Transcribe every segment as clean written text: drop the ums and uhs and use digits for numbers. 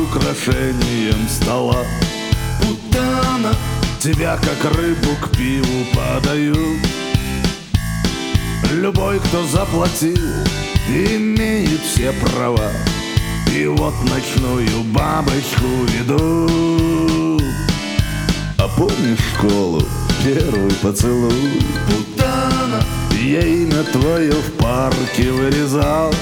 украшением стола. Путана, тебя как рыбу к пиву подают. Любой, кто заплатил, имеет все права. И вот ночную бабочку ведут. А помнишь школу, первый поцелуй? Путана, я имя твое в парке вырезал,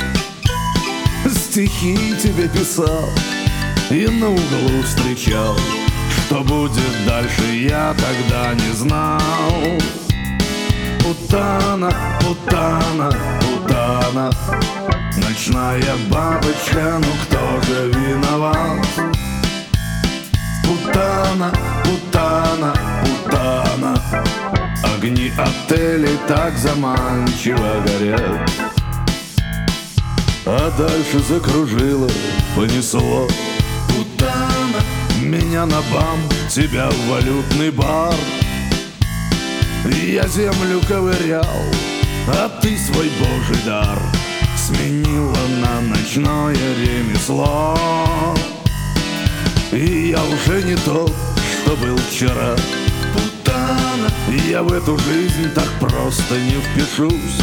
стихи тебе писал и на углу встречал. Что будет дальше, я тогда не знал. Путана, путана, путана, ночная бабочка, ну кто же виноват? Путана, путана, путана, огни отелей так заманчиво горят. А дальше закружило, понесло. Путана, меня на бам, тебя в валютный бар. Я землю ковырял, а ты свой божий дар сменила на ночное ремесло. И я уже не тот, что был вчера. Путана, я в эту жизнь так просто не впишусь.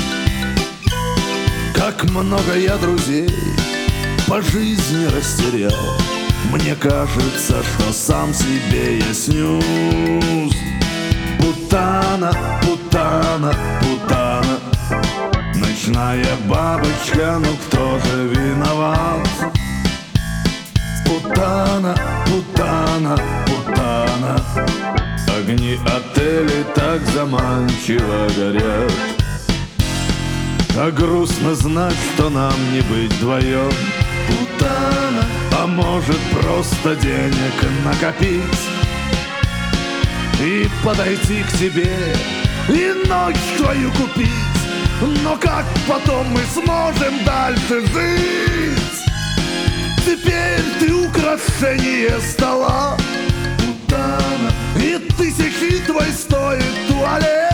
Как много я друзей по жизни растерял. Мне кажется, что сам себе я снюсь. Путана, путана, путана, ночная бабочка, ну кто же виноват? Путана, путана, путана, огни отелей так заманчиво горят. А грустно знать, что нам не быть вдвоем. Путана, а может просто денег накопить и подойти к тебе, и ночь твою купить. Но как потом мы сможем дальше жить? Теперь ты украшение стола. Путана, и тысячи твой стоит туалет.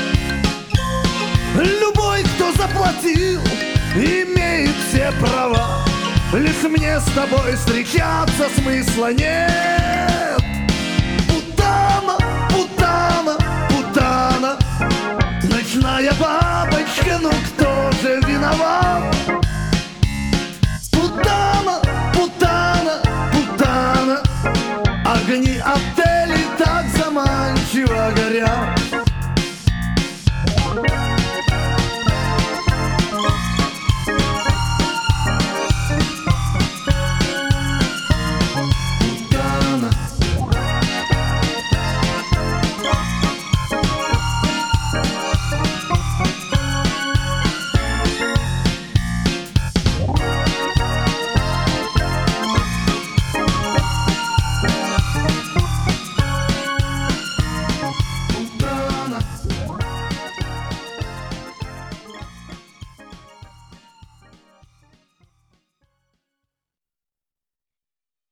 Любой, кто заплатил, имеет все права. Лишь мне с тобой встречаться смысла нет. Путана, путана, путана, ночная бабочка,